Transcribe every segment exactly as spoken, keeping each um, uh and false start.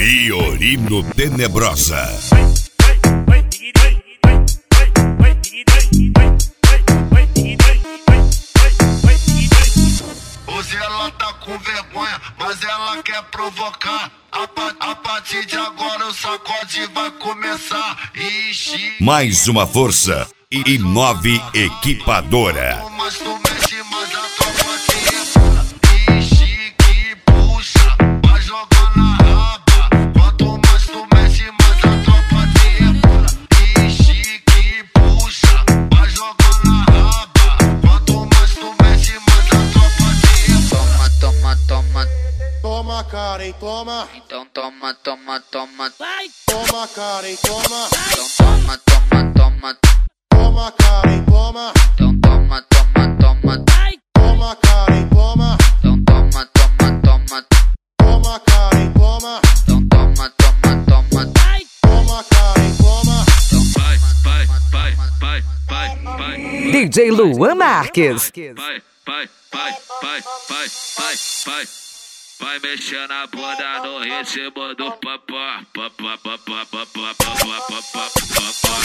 Fiorino Tenebrosa. Hoje ela tá com vergonha, mas ela quer provocar. A, pa a partir de agora o sacode vai começar. Ixi. Mais uma força e nove equipadora. Mas tu mexe, mas a tropa te empurra. Ixi, que puxa, vai jogar na raba. Quanto mais tu mexe, mais a tropa te empurra. Ixi, que puxa, vai jogar na raba. Quanto mais tu mexe, mais a tropa te empurra. Toma, toma, toma. Toma, Karen, toma. Então toma, toma, toma. Vai. Toma, Karen, toma. Então toma, toma, toma. Toma, Karen, toma. Então toma, toma, toma. Vai. Toma, Karen, toma. Então toma, toma, toma. Toma, Karen, toma. Então toma, toma, toma. Vai. Toma, Karen, toma. Então vai, vai, vai, vai, vai, vai. D J Luan Marques. Vai, vai, vai, vai, vai, vai, vai. Vai mexer na bunda no ritmo do papá, papá, papá, papá, papá, papá, papá.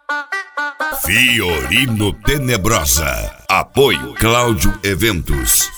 Fiorino Tenebrosa. Apoio Cláudio Eventos.